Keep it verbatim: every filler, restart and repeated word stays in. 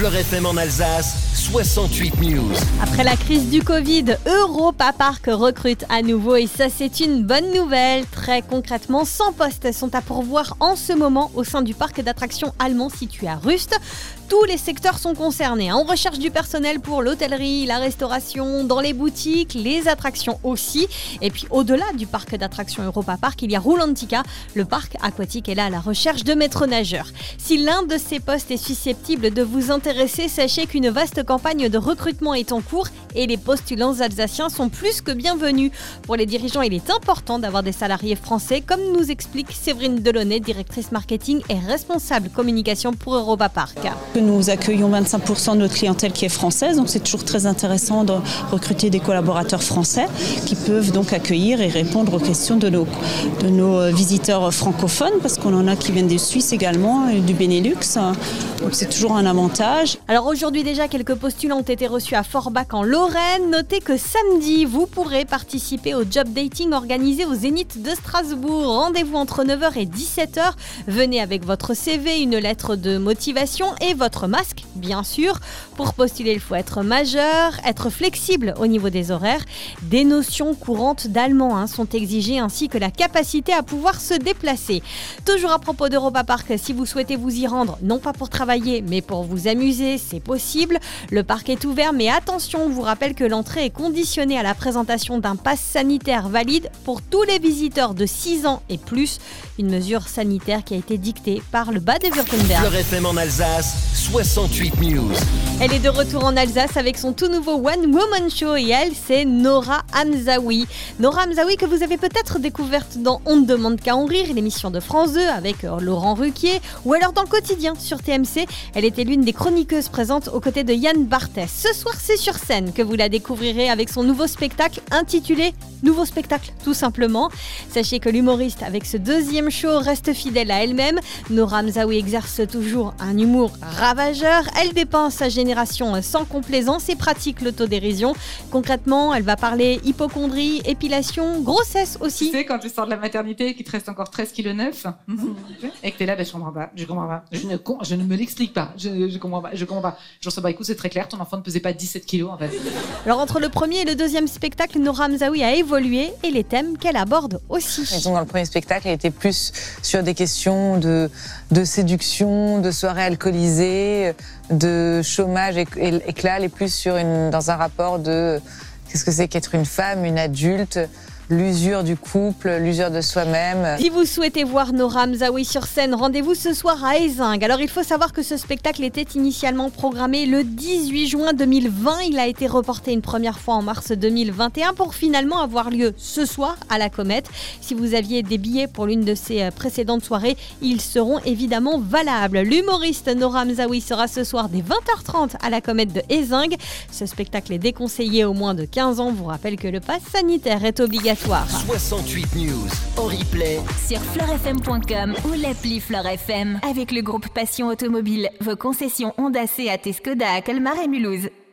Fleur F M en Alsace, soixante-huit News. Après la crise du Covid, Europa Park recrute à nouveau et ça c'est une bonne nouvelle. Très concrètement, cent postes sont à pourvoir en ce moment au sein du parc d'attractions allemand situé à Rust. Tous les secteurs sont concernés. On recherche du personnel pour l'hôtellerie, la restauration, dans les boutiques, les attractions aussi. Et puis au-delà du parc d'attractions Europa Park, il y a Roulantica. Le parc aquatique est là à la recherche de maîtres nageurs. Si l'un de ces postes est susceptible de vous intéresser, sachez qu'une vaste campagne de recrutement est en cours et les postulants alsaciens sont plus que bienvenus. Pour les dirigeants, il est important d'avoir des salariés français, comme nous explique Séverine Delaunay, directrice marketing et responsable communication pour Europa Park. Nous accueillons vingt-cinq pour cent de notre clientèle qui est française, donc c'est toujours très intéressant de recruter des collaborateurs français qui peuvent donc accueillir et répondre aux questions de nos, de nos visiteurs francophones, parce qu'on en a qui viennent de Suisse également et du Benelux, donc c'est toujours un avantage. Alors aujourd'hui déjà, quelques postulants ont été reçus à Forbach en Lorraine. Notez que samedi, vous pourrez participer au job dating organisé au Zénith de Strasbourg. Rendez-vous entre neuf heures et dix-sept heures. Venez avec votre C V, une lettre de motivation et votre masque, bien sûr. Pour postuler, il faut être majeur, être flexible au niveau des horaires. Des notions courantes d'allemand hein, sont exigées, ainsi que la capacité à pouvoir se déplacer. Toujours à propos d'Europa Park, si vous souhaitez vous y rendre, non pas pour travailler, mais pour vous amuser, c'est possible. Le parc est ouvert, mais attention, on vous rappelle que l'entrée est conditionnée à la présentation d'un pass sanitaire valide pour tous les visiteurs de six ans et plus. Une mesure sanitaire qui a été dictée par le Bade-Württemberg. Fleur F M en Alsace, soixante-huit News. Elle est de retour en Alsace avec son tout nouveau One Woman Show et elle, c'est Nora Hamzaoui. Nora Hamzaoui que vous avez peut-être découverte dans On ne demande qu'à en rire, l'émission de France deux avec Laurent Ruquier, ou alors dans le quotidien sur T M C. Elle était l'une des chroniqueuses présentes aux côtés de Yann Barthès. Ce soir, c'est sur scène que vous la découvrirez avec son nouveau spectacle intitulé Nouveau spectacle, tout simplement. Sachez que l'humoriste avec ce deuxième show reste fidèle à elle-même. Nora Hamzaoui exerce toujours un humour ravageur. Elle dépeint sa génération sans complaisance et pratique l'autodérision. Concrètement, elle va parler hypocondrie, épilation, grossesse aussi. Tu sais, quand tu sors de la maternité et qu'il te reste encore treize virgule neuf kilos et que t'es là, ben, je comprends pas, je comprends pas. Je ne, je ne me l'explique pas. Je, je comprends pas, je comprends pas. Genre, ça, bah, écoute, c'est très clair, ton enfant ne pesait pas dix-sept kilos, en fait. Alors, entre le premier et le deuxième spectacle, Nora Hamzaoui a évolué et les thèmes qu'elle aborde aussi. Dans le premier spectacle, elle était plus sur des questions de, de séduction, de soirées alcoolisées, de chômage, et, et, et que là, elle est plus sur une, dans un rapport de qu'est-ce que c'est qu'être une femme, une adulte, l'usure du couple, l'usure de soi-même. Si vous souhaitez voir Nora Hamzaoui sur scène, rendez-vous ce soir à Ézingues. Alors il faut savoir que ce spectacle était initialement programmé le dix-huit juin deux mille vingt. Il a été reporté une première fois en mars deux mille vingt et un pour finalement avoir lieu ce soir à la Comète. Si vous aviez des billets pour l'une de ces précédentes soirées, ils seront évidemment valables. L'humoriste Nora Hamzaoui sera ce soir dès vingt heures trente à la Comète de Ézingues. Ce spectacle est déconseillé aux moins de quinze ans. Je vous rappelle que le pass sanitaire est obligatoire. soixante-huit News en replay sur fleur f m point com ou l'appli Fleur F M. Avec le groupe Passion Automobile, vos concessions Honda, Seat et Skoda à Colmar et Mulhouse.